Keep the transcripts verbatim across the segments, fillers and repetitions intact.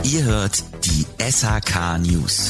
Ihr hört die S H K News.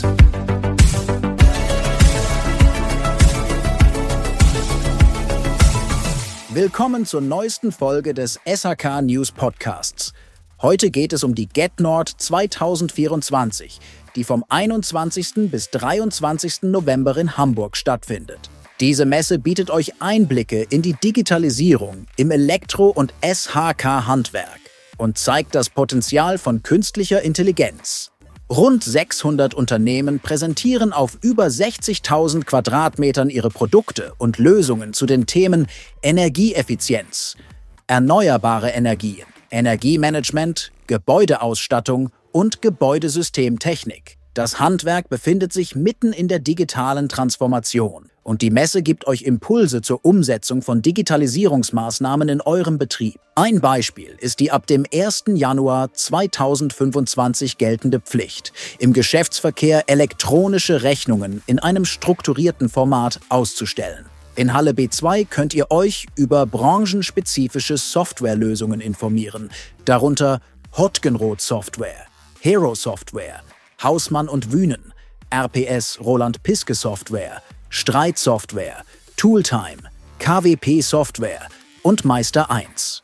Willkommen zur neuesten Folge des S H K News Podcasts. Heute geht es um die GetNord zwanzig vierundzwanzig, die vom einundzwanzigsten bis dreiundzwanzigsten November in Hamburg stattfindet. Diese Messe bietet euch Einblicke in die Digitalisierung im Elektro- und S H K-Handwerk und zeigt das Potenzial von künstlicher Intelligenz. Rund sechshundert Unternehmen präsentieren auf über sechzigtausend Quadratmetern ihre Produkte und Lösungen zu den Themen Energieeffizienz, erneuerbare Energien, Energiemanagement, Gebäudeausstattung und Gebäudesystemtechnik. Das Handwerk befindet sich mitten in der digitalen Transformation und die Messe gibt euch Impulse zur Umsetzung von Digitalisierungsmaßnahmen in eurem Betrieb. Ein Beispiel ist die ab dem ersten Januar zweitausendfünfundzwanzig geltende Pflicht, im Geschäftsverkehr elektronische Rechnungen in einem strukturierten Format auszustellen. In Halle B zwei könnt ihr euch über branchenspezifische Softwarelösungen informieren, darunter Hotgenroth Software, Hero Software, Hausmann und Wühnen, R P S Roland Piske Software, Streit Software, Tooltime, K W P Software und Meister eins.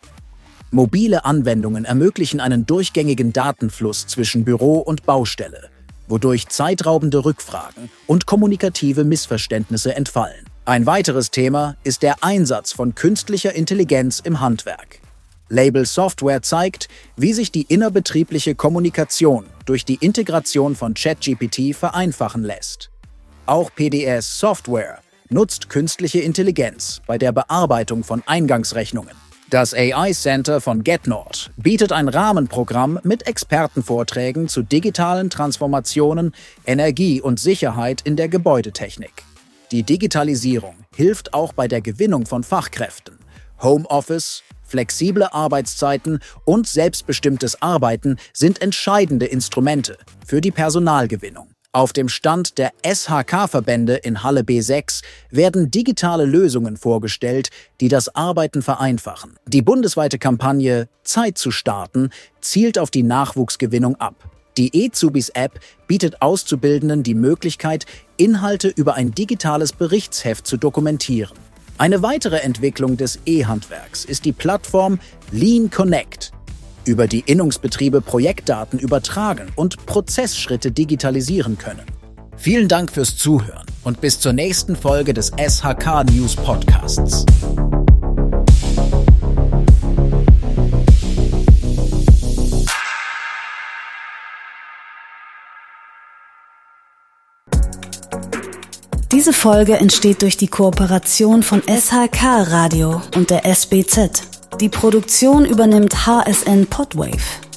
Mobile Anwendungen ermöglichen einen durchgängigen Datenfluss zwischen Büro und Baustelle, wodurch zeitraubende Rückfragen und kommunikative Missverständnisse entfallen. Ein weiteres Thema ist der Einsatz von künstlicher Intelligenz im Handwerk. Label Software zeigt, wie sich die innerbetriebliche Kommunikation durch die Integration von ChatGPT vereinfachen lässt. Auch P D S Software nutzt künstliche Intelligenz bei der Bearbeitung von Eingangsrechnungen. Das A I Center von GetNord bietet ein Rahmenprogramm mit Expertenvorträgen zu digitalen Transformationen, Energie und Sicherheit in der Gebäudetechnik. Die Digitalisierung hilft auch bei der Gewinnung von Fachkräften. Homeoffice, flexible Arbeitszeiten und selbstbestimmtes Arbeiten sind entscheidende Instrumente für die Personalgewinnung. Auf dem Stand der S H K-Verbände in Halle B sechs werden digitale Lösungen vorgestellt, die das Arbeiten vereinfachen. Die bundesweite Kampagne Zeit zu starten zielt auf die Nachwuchsgewinnung ab. Die eZubis-App bietet Auszubildenden die Möglichkeit, Inhalte über ein digitales Berichtsheft zu dokumentieren. Eine weitere Entwicklung des E-Handwerks ist die Plattform Lean Connect, über die Innungsbetriebe Projektdaten übertragen und Prozessschritte digitalisieren können. Vielen Dank fürs Zuhören und bis zur nächsten Folge des S H K News Podcasts. Diese Folge entsteht durch die Kooperation von S H K Radio und der S B Z. Die Produktion übernimmt H S N Podwave.